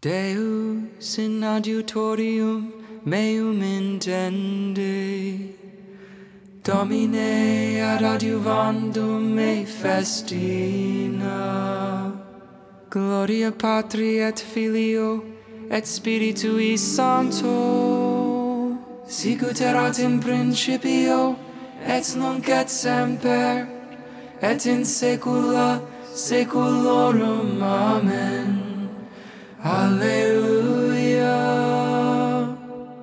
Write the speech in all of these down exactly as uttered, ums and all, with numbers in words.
Deus in adiutorium meum intende, Domine ad adiuvandum me festina. Gloria Patri et Filio et Spiritui Sancto, sicut erat in principio et nunc et semper et in saecula saeculorum. Amen. Alleluia.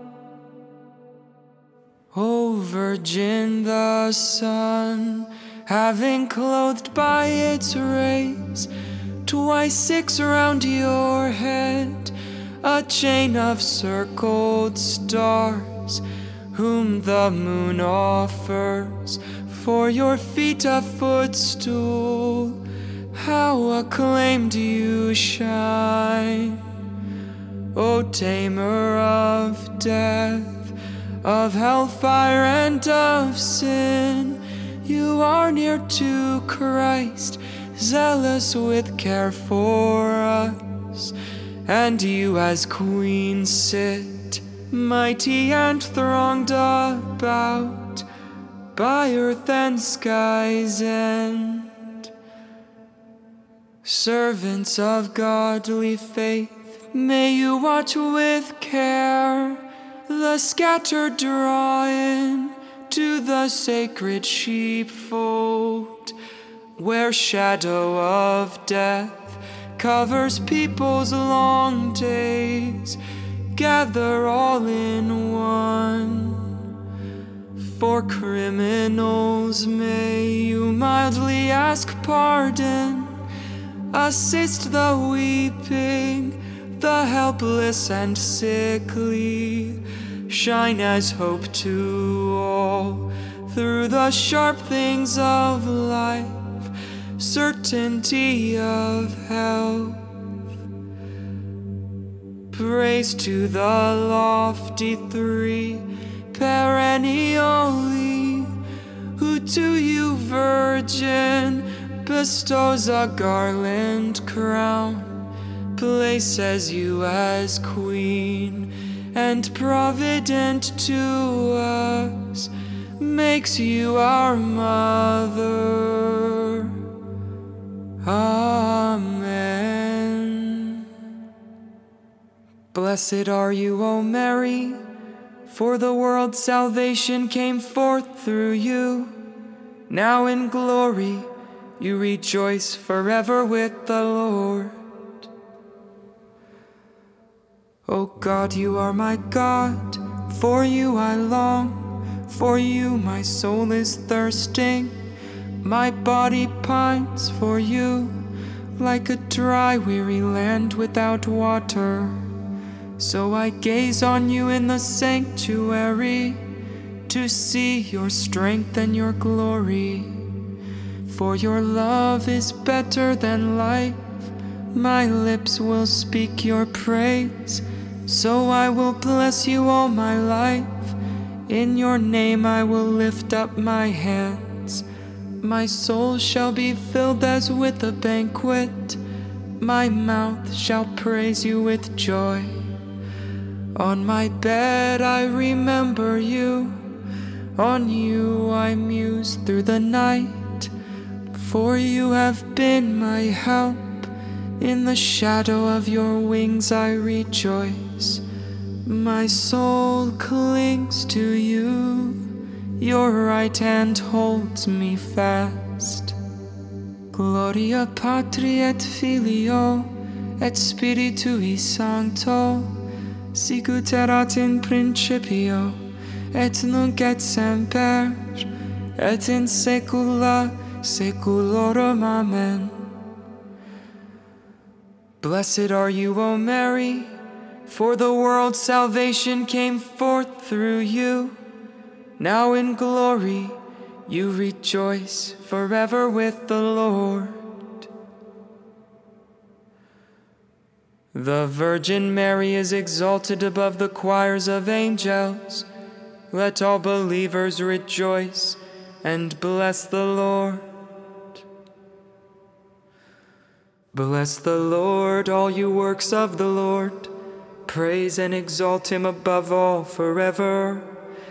O Virgin, the sun, having clothed by its rays twice six around your head, a chain of circled stars, whom the moon offers for your feet a footstool, how acclaimed you shine, O Tamer of death, of hellfire and of sin. You are near to Christ, zealous with care for us, and you as Queen sit, mighty and thronged about, by earth and sky's end. Servants of godly faith, may you watch with care the scattered draw in to the sacred sheepfold, where shadow of death covers people's long days. Gather all in one. For criminals may you mildly ask pardon, assist the weeping, the helpless and sickly, shine as hope to all through the sharp things of life, certainty of health. Praise to the lofty three perennially, who to you, Virgin, bestows a garland crown, places you as Queen, and provident to us, makes you our Mother. Amen. Blessed are you, O Mary, for the world's salvation came forth through you. Now in glory you rejoice forever with the Lord. O God, you are my God, for you I long, for you my soul is thirsting, my body pines for you, like a dry, weary land without water. So I gaze on you in the sanctuary, to see your strength and your glory. For your love is better than life, my lips will speak your praise. So I will bless you all my life, in your name I will lift up my hands. My soul shall be filled as with a banquet, my mouth shall praise you with joy. On my bed I remember you, on you I muse through the night, for you have been my help. In the shadow of your wings I rejoice. My soul clings to you, your right hand holds me fast. Gloria Patri et Filio et Spiritui Sancto, sicut erat in principio et nunc et semper et in saecula saeculorum. Amen. Blessed are you, O Mary, for the world's salvation came forth through you. Now in glory you rejoice forever with the Lord. The Virgin Mary is exalted above the choirs of angels. Let all believers rejoice and bless the Lord. Bless the Lord, all you works of the Lord. Praise and exalt him above all forever.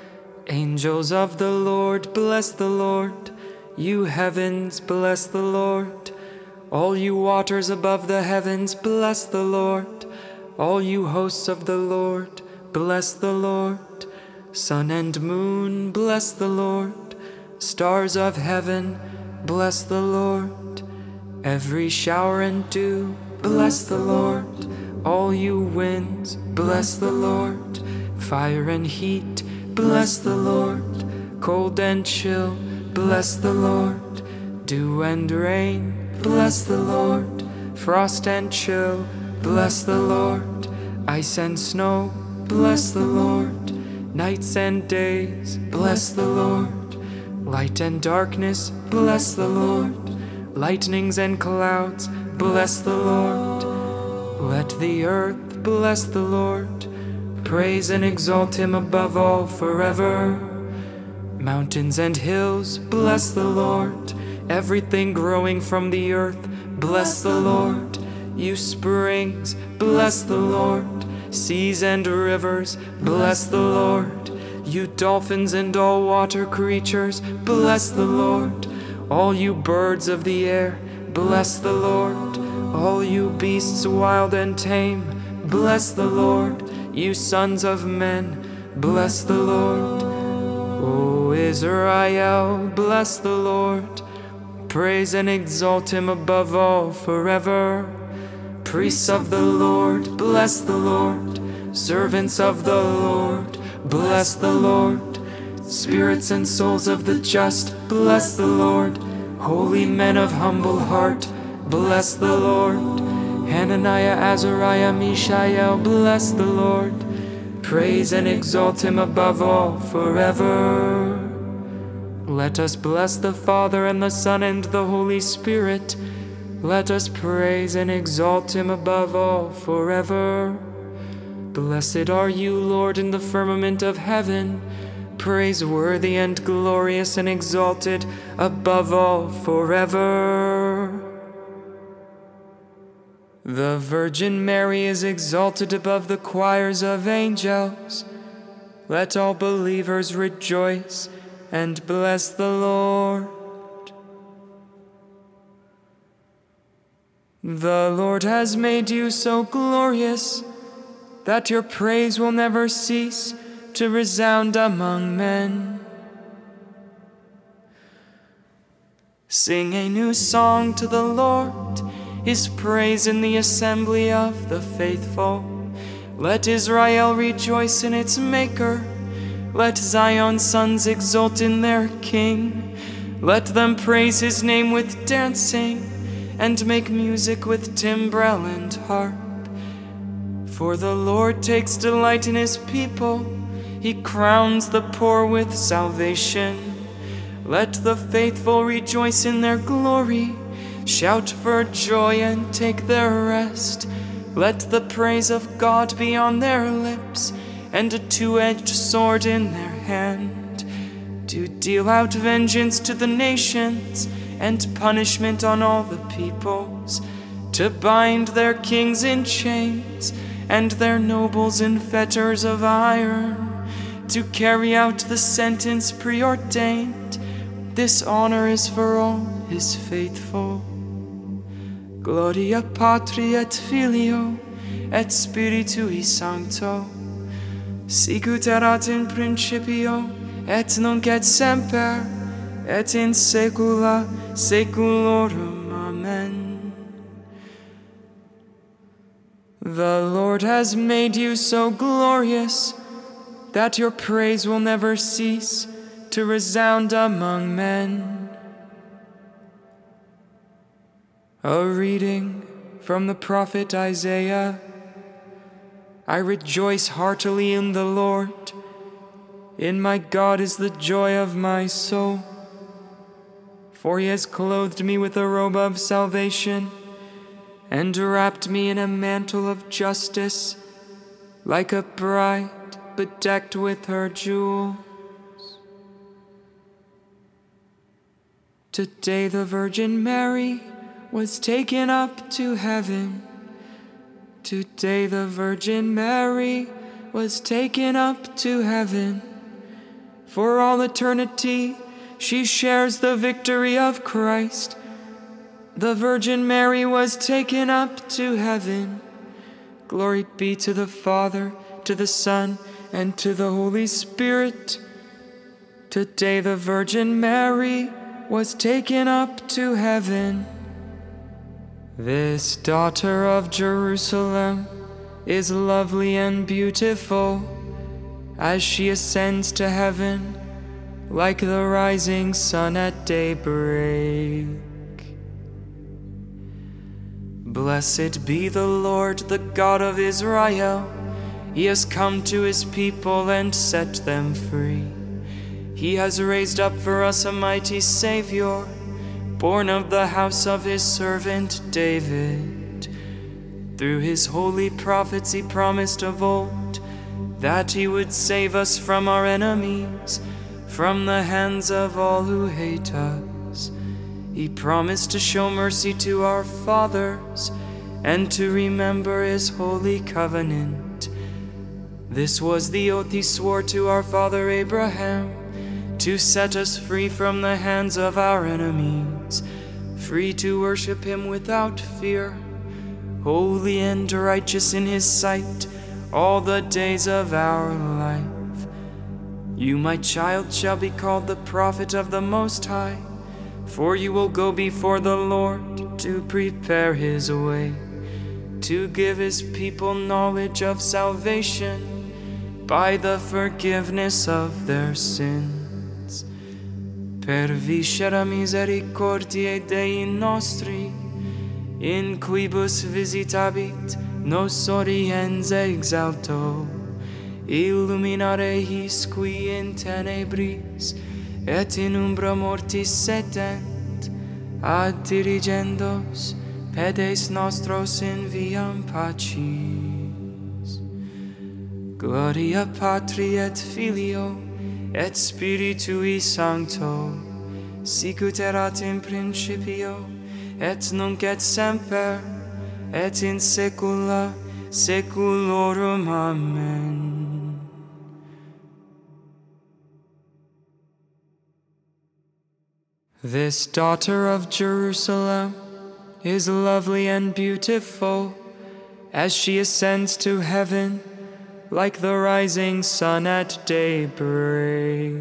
Angels of the Lord, bless the Lord. You heavens, bless the Lord. All you waters above the heavens, bless the Lord. All you hosts of the Lord, bless the Lord. Sun and moon, bless the Lord. Stars of heaven, bless the Lord. Every shower and dew, bless the Lord. All you winds, bless the Lord. Fire and heat, bless the Lord. Cold and chill, bless the Lord. Dew and rain, bless the Lord. Frost and chill, bless the Lord. Ice and snow, bless the Lord. Nights and days, bless the Lord. Light and darkness, bless the Lord. Lightnings and clouds, bless the Lord. Let the earth bless the Lord. Praise and exalt him above all forever. Mountains and hills, bless the Lord. Everything growing from the earth, bless the Lord. You springs, bless the Lord. Seas and rivers, bless the Lord. You dolphins and all water creatures, bless the Lord. All you birds of the air, bless the Lord. All you beasts wild and tame, bless the Lord. You sons of men, bless the Lord. O Israel, bless the Lord. Praise and exalt him above all forever. Priests of the Lord, bless the Lord. Servants of the Lord, bless the Lord. Spirits and souls of the just, bless the Lord. Holy men of humble heart, bless the Lord. Hananiah, Azariah, Mishael, bless the Lord. Praise and exalt him above all forever. Let us bless the Father and the Son and the Holy Spirit. Let us praise and exalt him above all forever. Blessed are you, Lord, in the firmament of heaven, praiseworthy and glorious and exalted above all forever. The Virgin Mary is exalted above the choirs of angels. Let all believers rejoice and bless the Lord. The Lord has made you so glorious that your praise will never cease to resound among men. Sing a new song to the Lord, his praise in the assembly of the faithful. Let Israel rejoice in its Maker. Let Zion's sons exult in their King. Let them praise his name with dancing, and make music with timbrel and harp. For the Lord takes delight in his people. He crowns the poor with salvation. Let the faithful rejoice in their glory, shout for joy and take their rest. Let the praise of God be on their lips, and a two-edged sword in their hand, to deal out vengeance to the nations, and punishment on all the peoples, to bind their kings in chains, and their nobles in fetters of iron, to carry out the sentence preordained. This honor is for all his faithful. Gloria Patri et Filio et Spiritui Sancto, sicut erat in principio et nunc et semper et in saecula saeculorum. Amen. The Lord has made you so glorious that your praise will never cease to resound among men. A reading from the prophet Isaiah. I rejoice heartily in the Lord. In my God is the joy of my soul. For he has clothed me with a robe of salvation, and wrapped me in a mantle of justice, like a bride bedecked with her jewels. Today the Virgin Mary was taken up to heaven. Today the Virgin Mary was taken up to heaven. For all eternity, she shares the victory of Christ. The Virgin Mary was taken up to heaven. Glory be to the Father, to the Son, and to the Holy Spirit. Today the Virgin Mary was taken up to heaven. This daughter of Jerusalem is lovely and beautiful as she ascends to heaven like the rising sun at daybreak. Blessed be the Lord, the God of Israel. He has come to his people and set them free. He has raised up for us a mighty Savior, born of the house of his servant David. Through his holy prophets he promised of old that he would save us from our enemies, from the hands of all who hate us. He promised to show mercy to our fathers and to remember his holy covenant. This was the oath he swore to our father Abraham, to set us free from the hands of our enemies, free to worship him without fear, holy and righteous in his sight all the days of our life. You, my child, shall be called the prophet of the Most High, for you will go before the Lord to prepare his way, to give his people knowledge of salvation by the forgiveness of their sins. Per viscera misericordiae Dei nostri, in quibus visitabit nos oriens exalto, illuminare his qui in tenebris et in umbra mortis setent, ad dirigendos pedes nostros in viam pacis. Gloria Patri et Filio et Spiritui Sancto, sicut erat in principio, et nunc et semper, et in saecula saeculorum. Amen. This daughter of Jerusalem is lovely and beautiful as she ascends to heaven like the rising sun at daybreak.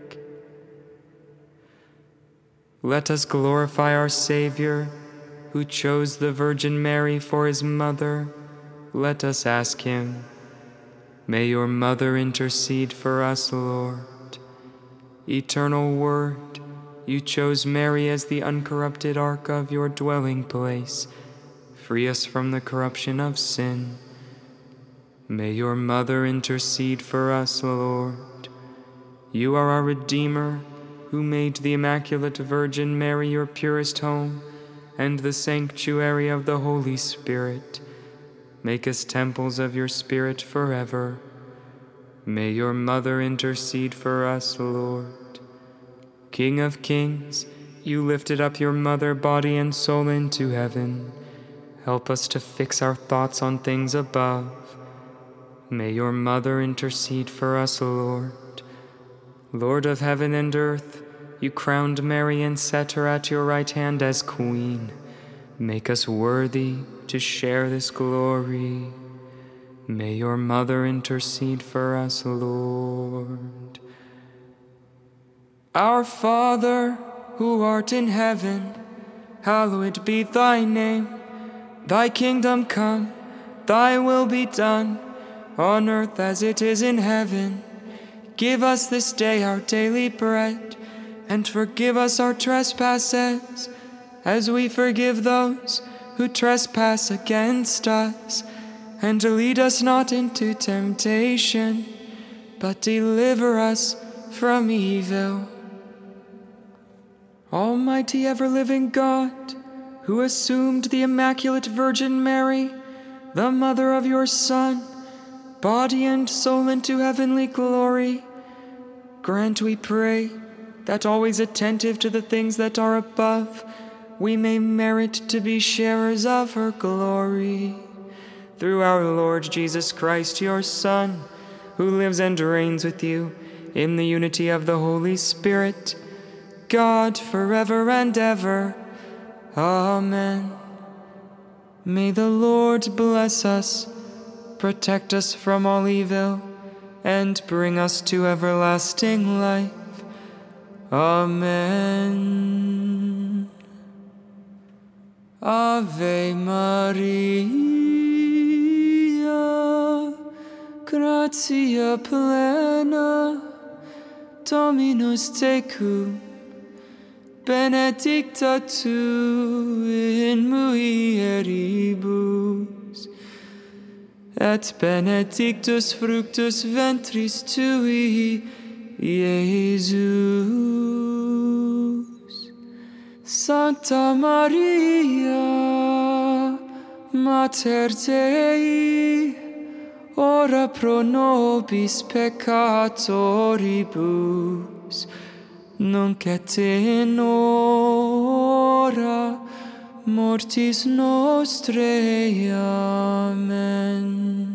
Let us glorify our Savior, who chose the Virgin Mary for his mother. Let us ask him, may your mother intercede for us, Lord. Eternal Word, you chose Mary as the uncorrupted ark of your dwelling place. Free us from the corruption of sin. May your mother intercede for us, Lord. You are our Redeemer, who made the Immaculate Virgin Mary your purest home and the sanctuary of the Holy Spirit. Make us temples of your Spirit forever. May your mother intercede for us, Lord. King of kings, you lifted up your mother body and soul into heaven. Help us to fix our thoughts on things above. May your mother intercede for us, Lord. Lord of heaven and earth, you crowned Mary and set her at your right hand as Queen. Make us worthy to share this glory. May your mother intercede for us, Lord. Our Father, who art in heaven, hallowed be thy name. Thy kingdom come, thy will be done, on earth as it is in heaven. Give us this day our daily bread, and forgive us our trespasses, as we forgive those who trespass against us. And lead us not into temptation, but deliver us from evil. Almighty ever-living God, who assumed the Immaculate Virgin Mary, the mother of your Son, body and soul into heavenly glory, grant, we pray, that always attentive to the things that are above, we may merit to be sharers of her glory. Through our Lord Jesus Christ, your Son, who lives and reigns with you in the unity of the Holy Spirit, God, forever and ever. Amen. May the Lord bless us, protect us from all evil, and bring us to everlasting life. Amen. Ave Maria, gratia plena, Dominus tecum, benedicta tu in mulieribus, et benedictus fructus ventris tui, Iesus. Sancta Maria, Mater Dei, ora pro nobis peccatoribus, nunc et in hora mortis nostrae. Amen.